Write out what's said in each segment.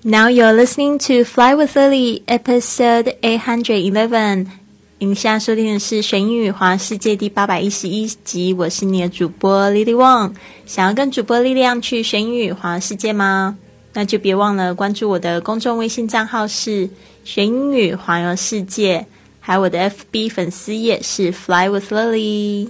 Now you're listening to Fly with Lily, episode 811. 你现在收听的是学英语环世界第811集，我是你的主播 Lily Wong。想要跟主播力量去学英语环世界吗？那就别忘了关注我的公众微信账号是学英语环游世界，还有我的 FB 粉丝页是 Fly with Lily。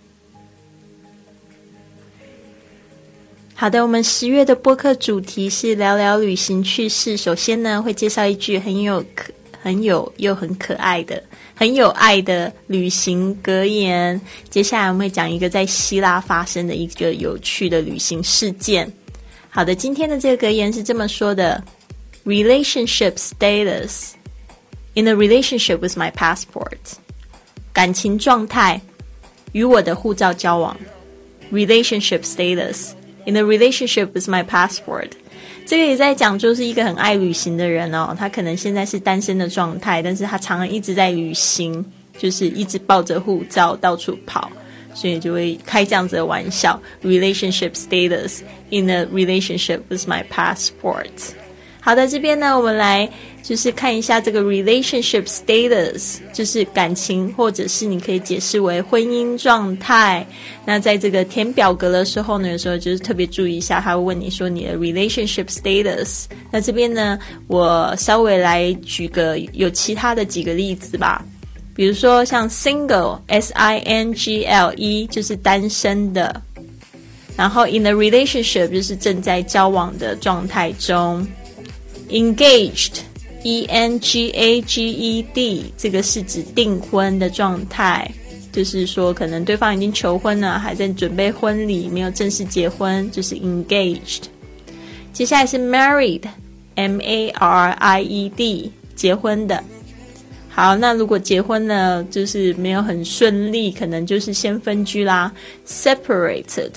好的，我们10月的播客主题是聊聊旅行趣事。首先呢，会介绍一句很有又很可爱的、很有爱的旅行格言。接下来我们会讲一个在希腊发生的一个有趣的旅行事件。好的，今天的这个格言是这么说的 ：Relationship status in a relationship with my passport。感情状态与我的护照交往。Relationship status。In a relationship with my passport， 这个也在讲就是一个很爱旅行的人哦，他可能现在是单身的状态，但是他常常一直在旅行，就是一直抱着护照到处跑，所以就会开这样子的玩笑。Relationship status in a relationship with my passport。好的，这边呢，我们来就是看一下这个 relationship status， 就是感情，或者是你可以解释为婚姻状态。那在这个填表格的时候呢，有时候就是特别注意一下，他会问你说你的 relationship status。那这边呢，我稍微来举个有其他的几个例子吧。比如说像 single S-I-N-G-L-E 就是单身的，然后 in a relationship 就是正在交往的状态中。Engaged E-N-G-A-G-E-D 这个是指订婚的状态，就是说可能对方已经求婚了，还在准备婚礼，没有正式结婚，就是 engaged。 接下来是 married M-A-R-I-E-D 结婚的。好，那如果结婚了就是没有很顺利，可能就是先分居啦。separated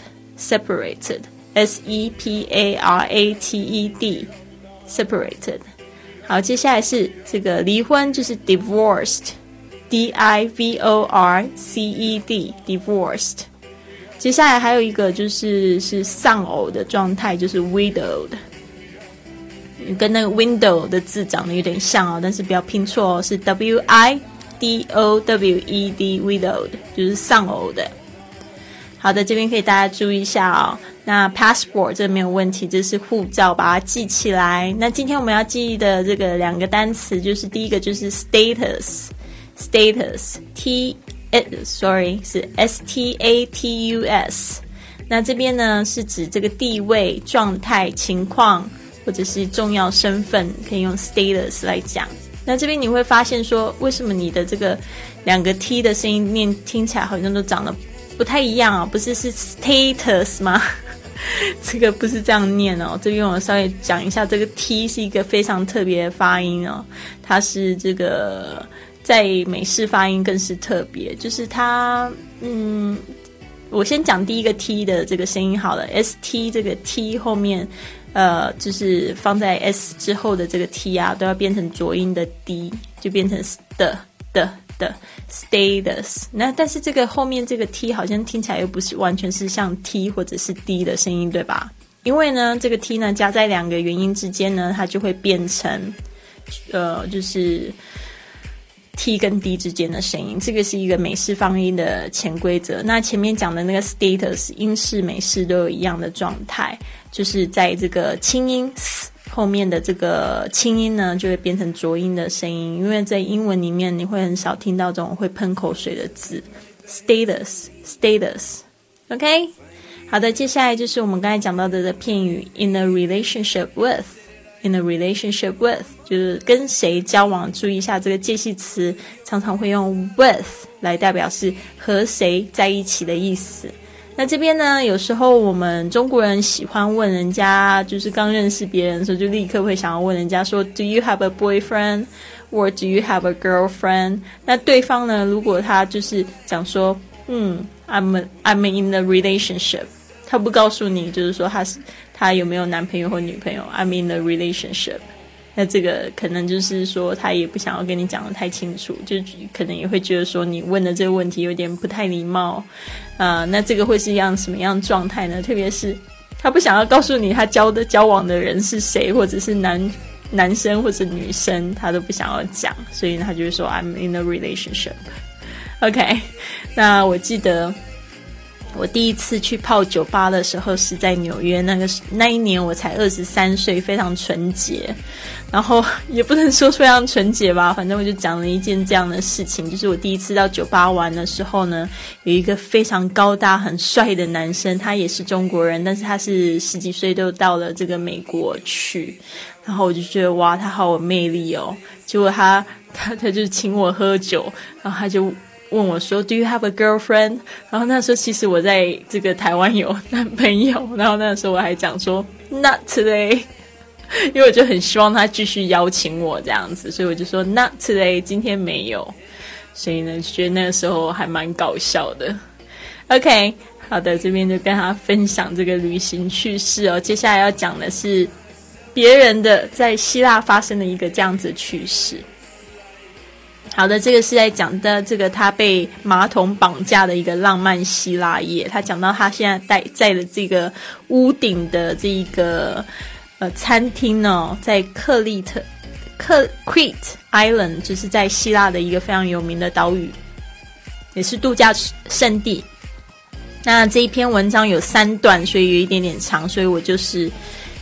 S-E-P-A-R-A-T-E-D separated。 好，接下来是这个离婚，就是 divorced D-I-V-O-R-C-E-D divorced。 接下来还有一个就是丧偶的状态，就是 widowed， 跟那个 window 的字长得有点像哦，但是不要拼错哦，是 W-I-D-O-W-E-D widowed， 就是丧偶的。好的，这边可以大家注意一下哦。那 passport 这没有问题，这是护照，把它记起来。那今天我们要记的这个两个单词，就是第一个就是 status是 S-T-A-T-U-S。 那这边呢是指这个地位、状态、情况或者是重要身份，可以用 status 来讲。那这边你会发现说，为什么你的这个两个 T 的声音念听起来好像都长得不太一样哦，不是 status 吗？这个不是这样念哦。这边我稍微讲一下，这个 T 是一个非常特别的发音哦，它是这个在美式发音更是特别，就是它我先讲第一个 T 的这个声音好了。 ST 这个 T 后面就是放在 S 之后的这个 T 啊，都要变成浊音的 D， 就变成的status。 那但是这个后面这个 T 好像听起来又不是完全是像 T 或者是 D 的声音，对吧？因为呢这个 T 呢加在两个元音之间呢，它就会变成就是 T 跟 D 之间的声音。这个是一个美式发音的潜规则。那前面讲的那个 status 英式美式都有一样的状态，就是在这个清音 S 后面的这个清音呢就会变成浊音的声音，因为在英文里面你会很少听到这种会喷口水的字。 status OK。 好的，接下来就是我们刚才讲到的片语 in a relationship with 就是跟谁交往。注意一下这个介系词常常会用 with 来代表是和谁在一起的意思。那这边呢，有时候我们中国人喜欢问人家，就是刚认识别人的时候，就立刻会想要问人家说 Do you have a boyfriend or do you have a girlfriend？ 那对方呢，如果他就是讲说I'm in a relationship， 他不告诉你就是说他有没有男朋友或女朋友， I'm in a relationship，那这个可能就是说他也不想要跟你讲得太清楚，就可能也会觉得说你问的这个问题有点不太礼貌。那这个会是什么样状态呢？特别是他不想要告诉你他交往的人是谁，或者是男男生或者女生他都不想要讲，所以他就会说 I'm in a relationship。 OK， 那我记得我第一次去泡酒吧的时候是在纽约，那一年我才23岁，非常纯洁，然后也不能说非常纯洁吧，反正我就讲了一件这样的事情，就是我第一次到酒吧玩的时候呢，有一个非常高大很帅的男生，他也是中国人，但是他是10几岁就到了这个美国去，然后我就觉得哇，他好有魅力哦。结果他就请我喝酒，然后他就问我说 Do you have a girlfriend？ 然后那时候其实我在这个台湾有男朋友，然后那时候我还讲说 Not today， 因为我就很希望他继续邀请我这样子，所以我就说 Not today， 今天没有。所以呢就觉得那个时候还蛮搞笑的。 OK， 好的，这边就跟他分享这个旅行趣事哦。接下来要讲的是别人的在希腊发生的一个这样子的趣事。好的，这个是在讲的这个他被马桶绑架的一个浪漫希腊夜。他讲到他现在在的这个屋顶的这一个餐厅哦，在Crete Island， 就是在希腊的一个非常有名的岛屿，也是度假胜地。那这一篇文章有3段，所以有一点点长，所以我就是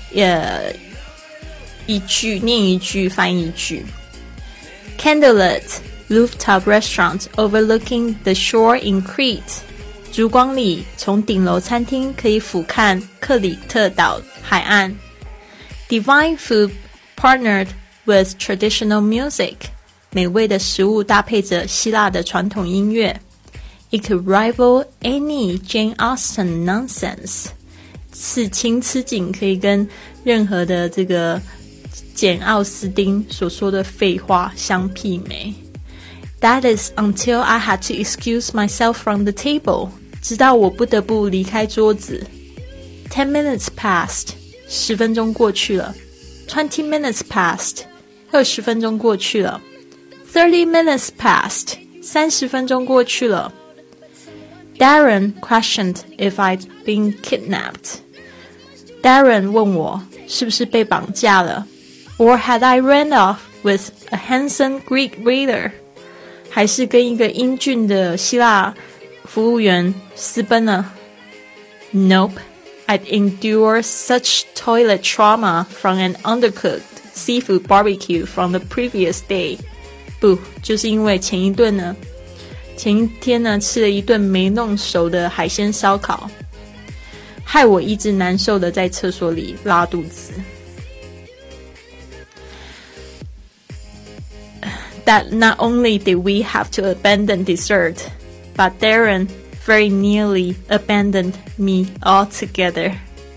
一句念一句翻一句。Candlelit rooftop restaurant overlooking the shore in Crete， 烛光里从顶楼餐厅可以俯瞰克里特岛海岸。Divine food partnered with traditional music， 美味的食物搭配着希腊的传统音乐。It could rival any Jane Austen nonsense， 此情此景可以跟任何的这个简奥斯汀所说的废话相媲美。That is until I had to excuse myself from the table， 直到我不得不离开桌子。10 minutes passed， 10分钟过去了。20 minutes passed， 20分钟过去了。30 minutes passed， 30分钟过去了。Darren questioned if I'd been kidnapped， Darren 问我是不是被绑架了。Or had I ran off with a handsome Greek waiter？ 还是跟一个英俊的希腊服务员私奔了。Nope, I'd endured such toilet trauma from an undercooked seafood barbecue from the previous day。 不，就是因为前一天呢吃了一顿没弄熟的海鲜烧烤，害我一直难受的在厕所里拉肚子。That not only did we have to abandon dessert, but Darren very nearly abandoned me altogether。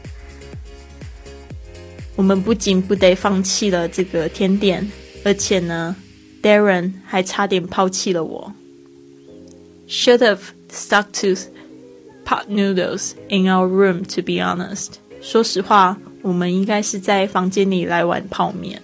我们不仅不得放弃了这个甜点，而且呢 Darren 还差点抛弃了我。 Should have stuck to pot noodles in our room, to be honest。 说实话，我们应该是在房间里来碗泡面。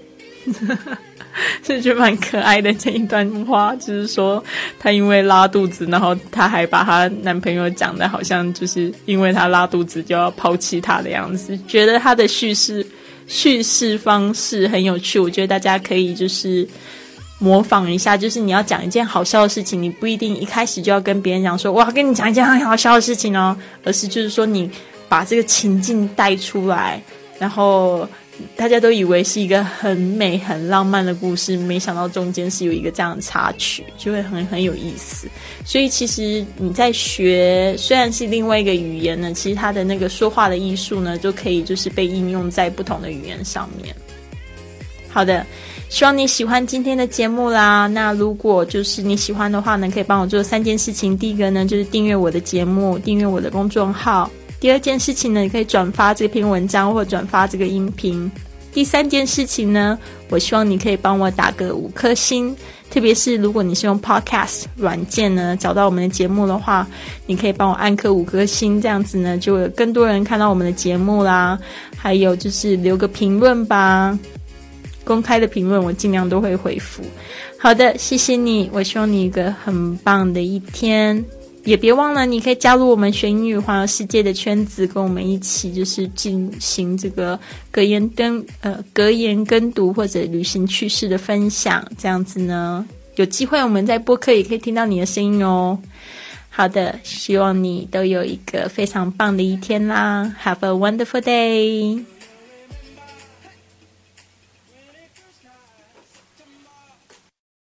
是觉得蛮可爱的这一段话，就是说她因为拉肚子，然后她还把她男朋友讲的好像就是因为她拉肚子就要抛弃她的样子，觉得她的叙事方式很有趣。我觉得大家可以就是模仿一下，就是你要讲一件好笑的事情，你不一定一开始就要跟别人讲说我要跟你讲一件很好笑的事情哦，而是就是说你把这个情境带出来，然后大家都以为是一个很美很浪漫的故事，没想到中间是有一个这样的插曲，就会很有意思。所以其实你在学虽然是另外一个语言呢，其实它的那个说话的艺术呢就可以就是被应用在不同的语言上面。好的，希望你喜欢今天的节目啦。那如果就是你喜欢的话呢，可以帮我做3件事情。第一个呢就是订阅我的节目，订阅我的公众号。第2件事情呢，你可以转发这篇文章或转发这个音频。第3件事情呢，我希望你可以帮我打个5颗星，特别是如果你是用 Podcast 软件呢找到我们的节目的话，你可以帮我按颗5颗星，这样子呢就有更多人看到我们的节目啦。还有就是留个评论吧，公开的评论我尽量都会回复。好的，谢谢你，我希望你有一个很棒的一天。 也别忘了，你可以加入我们学英语环游世界的圈子，跟我们一起就是进行这个格言跟读或者旅行趣事的分享，这样子呢，有机会我们在播客也可以听到你的声音哦。好的，希望你都有一个非常棒的一天啦。Have a wonderful day.